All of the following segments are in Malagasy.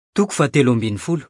Toko 7:20.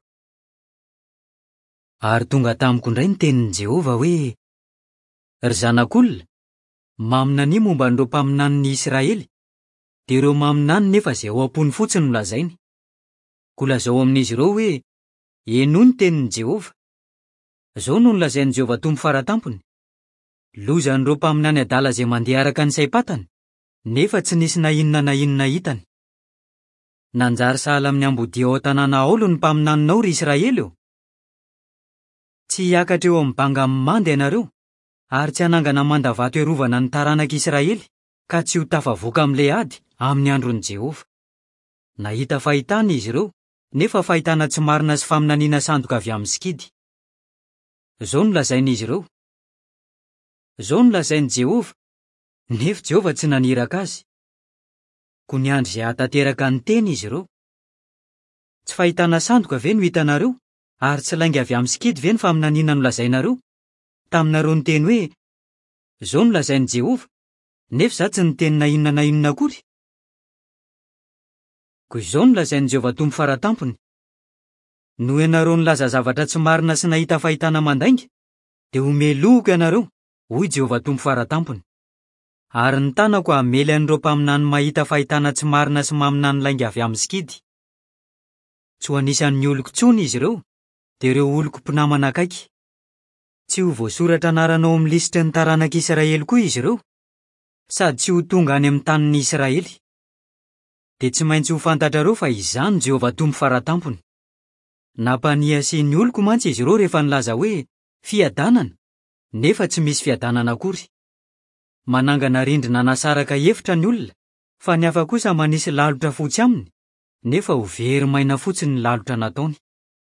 Ary tonga tamiko indray ny tenin'i Jehova hoe: ry zanak'olona, maminany momba an'ireo mpaminany Israely, dia ireo maminany nefa izay ao am-pony fotsiny no lazainy. Ko lazao amin'izy ireo hoe: eno ny tenin'i Jehova. Izao no nolazain'i Jehova Tompo Faratampony: lozan'ireo mpaminany adala izay mandeha araka ny saim-patany, nefa tsy nisy na inona hitany. Nanjary sahala amin'ny ambodia ao an-tanàna Aolo ny mpaminaninao ry Israely eo. Tsy hiakatra eo amin'ny banga mandy ianareo, ary tsy hanangana mandavato iarovana ny taranak'Israely, ka tsy ho tafavoaka amin'ilay ady amin'ny andron'i Jehova. Nahita fahitana izy ireo, nefa fahitana tsy marina sy faminaniana sandoka avy amin'ny sikidy. Izao no lazain'izy ireo. Izao no lazain'i Jehova, nefa Jehova tsy naniraka azy. Ko ny andro izay hatateraka ny teny izy ireo. Tsy fahitana sandoka ve no hitanareo, ary tsy lainga avy amin'ny sikidy ve ny faminaniana no lazainareo? Taminareo ny teny hoe: izao no lazain'i Jehova, nefa izaho tsy niteny na inona akory. Ko izao no lazain'i Jehova Tompo Faratampony: no ianareo nilaza zavatra tsy marina sy nahita fahitana mandainga, dia homeloko ianareo, hoy Jehova Tompo Faratampony. Ary ny tanako hamely an'ireo mpaminany mahita fahitana tsy marina sy maminany lainga avy amin'ny sikidy. Tsy ho anisan'ny oloko intsony izy ireo, dia ireo oloko mpinamana akaiky. Tsy ho voasoratra anaranao amin'ny lisitry ny taranak'Israely koa izy ireo, sady tsy ho tonga any amin'ny tanin'i Israely. Dia tsy maintsy ho fantatrareo fa izany Jehova Tompo Faratampony. Nampaniasy ny oloko mantsy izy ireo rehefa nilaza hoe fiadanana, nefa tsy misy fiadanana akory. Manangana rindrina nasaraka efitra ny olona, fa ny hafa kosa manisy lalotra fotsy aminy, nefa ho very maina fotsiny ny lalotra nataony.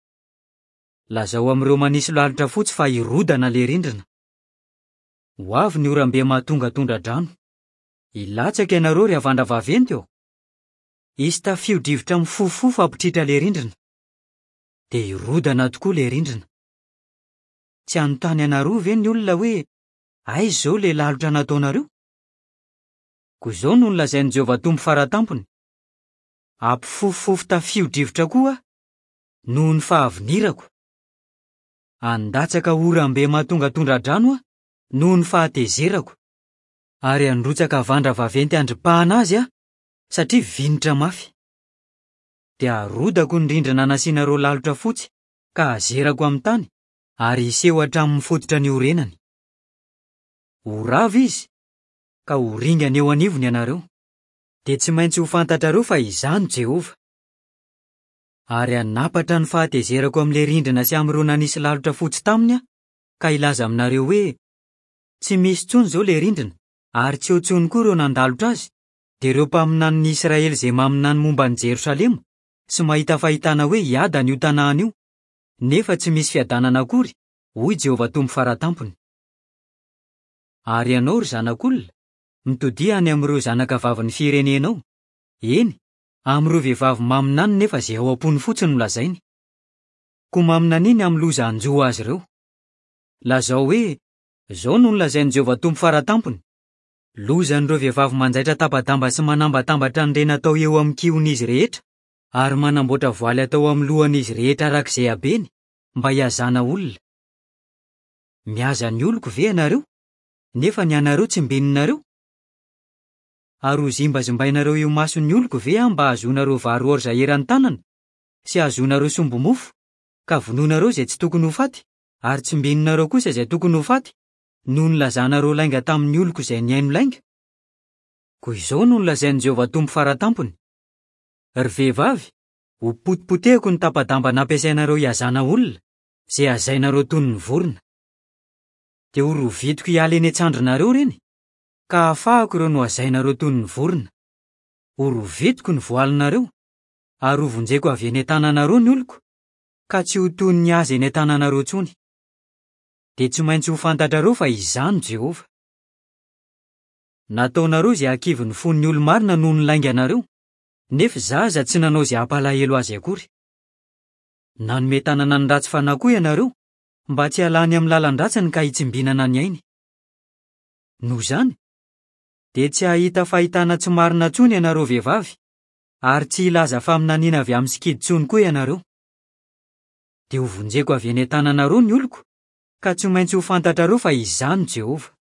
Lazao amin'ireo manisy lalotra fotsy fa hirodana le rindrina. Ho avy ny oram-be mahatonga tondra-drano. Hilatsaka ianareo ry havandra vaventy eo. Hisy tafio-drivotra mifofofo ampitritra le rindrina, dia hirodana tokoa le rindrina. Tsy anontany anareo ve ny olona hoe: aiza izao le lalotra nataonareo? Ko izao no nolazain'i Jehova Tompo Faratampony: ampifofofo tafio-drivotra koa noho ny fahavinirako. Andatsaka oram-be mahatonga tondra-drano noho ny fahatezerako, ary androtsaka havandra vaventy andripahana azy satria vinitra mafy. Dia arodako ny rindrina nasianareo lalotra fotsy, ka azerako amin'ny tany, ary hiseho hatramin'ny fototra ny orenany. Ho rava izy, ka ho ringana eo anivony ianareo, dia tsy maintsy ho fantatrareo fa izany Jehova. Ary anapatra ny fahatezerako amin'ilay rindrina sy amin'ireo nanisy lalotra fotsy taminy, ka hilaza aminareo hoe: tsy misy intsony izao le rindrina, ary tsy eo intsony koa ireo nandalotra azy, dia ireo mpaminan'ny Israely izay maminany momba ny Jerosalema sy mahita fahitana hoe hiadana io tanàna io, nefa tsy misy fiadanana akory, hoy Jehova Tompo Faratampony. Ary ianao ry zanak'olona, mitodia any amin'ireo zanaka vavin'ny firenenao, eny, amin'ireo vehivavy maminany nefa izay ao am-pony fotsiny no lazainy. Ko maminaniny amin'ny loza anjoa azy ireo. Lazao hoe: izao no nolazain'i Jehova Tompo Faratampony: lozan'ireo vehivavy manjaitra tapa-damba sy manambatambatra ny rena atao eo amin'ny kihon'izy rehetra, ary manamboatra voaly atao amin'ny lohan'izy rehetra arak'izay habeny, mba hiazana olona. Mihaza ny oloko ve ianareo, nefa ny anareo tsy mbeninareo? Ary ho zimbazimbainareo eo mason'ny oloko ve mba hahazoanareo vary orza eran'ny tanana, sy hahazoanareo somby-mofo, ka vonoanareo izay tsy tokony ho faty, ary tsy mbeninareo kosa izay tokony ho faty, noho nilazanareo lainga tamin'ny oloko izay niaino lainga? Ko izao no nolazain'i Jehova Tompo Faratampony: ry vehivavy, ho potipotehiko ny tapa-damba nampiasainareo hiazana olona, izay hazainareo toy ny vorona. Dia ho rovitiko hiala eny an-tsandrinareo ireny, ka ahafahako ireo no hazainareo toy ny vorona. Ho rovitiko ny voalinareo, ary ho vonjeko avy eny an-tananareo ny oloko, ka tsy ho toy ny azy eny an-tananareo intsony. Dia tsy maintsy ho fantatrareo fa izany Jehova. Nataonareo izay hankivy ny fon'ny olo-marina noho ny lainganareo, nefa zaza tsy nanao izay hampalahelo azy akory. Nanome tanana ny ratsy fanahy koa ianareo, mba tsy halany amin'ny lalan-dratsiny ka hitsimbinana ny ainy. Noho izany, dia tsy hahita fahitana tsy marina intsony ianareo vehivavy, ary tsy hilaza faminaniana avy amin'ny sikidy tsony koa ianareo. Dia ho vonjeko avy eny an-tananareo ny oloko, ka tsy maintsy ho fantatrareo fa izaho no Jehova.